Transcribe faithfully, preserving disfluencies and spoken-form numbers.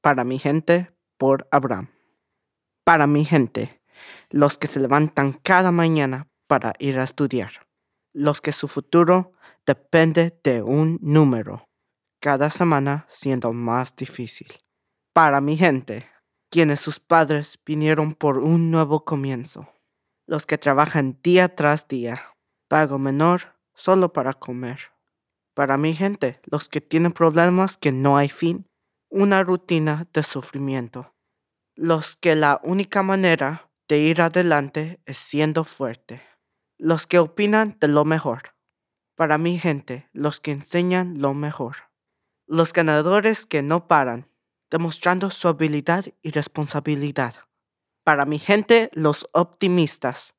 Para mi gente, por Abraham. Para mi gente, los que se levantan cada mañana para ir a estudiar. Los que su futuro depende de un número, cada semana siendo más difícil. Para mi gente, quienes sus padres vinieron por un nuevo comienzo. Los que trabajan día tras día, pago menor solo para comer. Para mi gente, los que tienen problemas que no hay fin, una rutina de sufrimiento. Los que la única manera de ir adelante es siendo fuerte. Los que opinan de lo mejor. Para mi gente, los que enseñan lo mejor. Los ganadores que no paran, demostrando su habilidad y responsabilidad. Para mi gente, los optimistas,